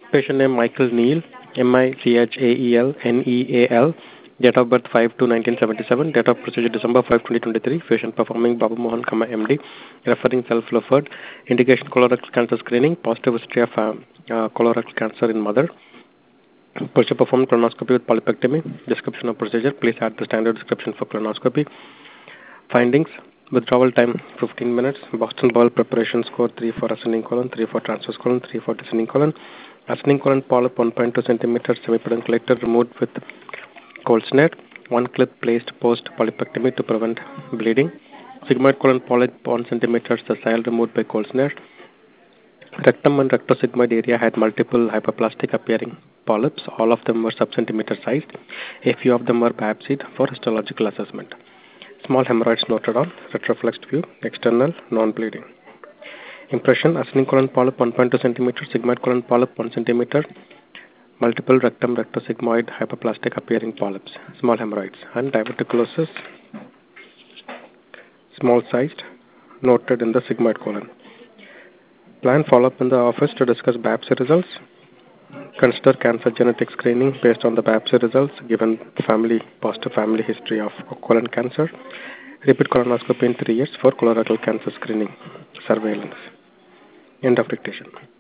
Patient name Michael Neal, Michael Neal, date of birth 5/2/1977, date of procedure December 5, 2023, patient performing Babu Mohan, MD, referring self-referred, indication colorectal cancer screening, positive history of colorectal cancer in mother, procedure performed colonoscopy with polypectomy, description of procedure, please add the standard description for colonoscopy, findings, withdrawal time 15 minutes, Boston bowel preparation score 3 for ascending colon, 3 for transverse colon, 3 for descending colon, ascending colon polyp 1.2 centimeters, semipedunculated, removed with cold snare, one clip placed post polypectomy to prevent bleeding, sigmoid colon polyp 1 centimeters, the cell removed by cold snare, rectum and rectosigmoid area had multiple hyperplastic appearing polyps, all of them were sub-centimeter sized, a few of them were biopsied for histological assessment. Small hemorrhoids noted on retroflexed view, external, non-bleeding. Impression, ascending colon polyp 1.2 cm, sigmoid colon polyp 1 cm, multiple rectum rectosigmoid hyperplastic appearing polyps, small hemorrhoids, and diverticulosis, small sized, noted in the sigmoid colon. Plan follow-up in the office to discuss biopsy results. Consider cancer genetic screening based on the biopsy results given positive family history of colon cancer. Repeat colonoscopy in 3 years for colorectal cancer screening surveillance. End of dictation.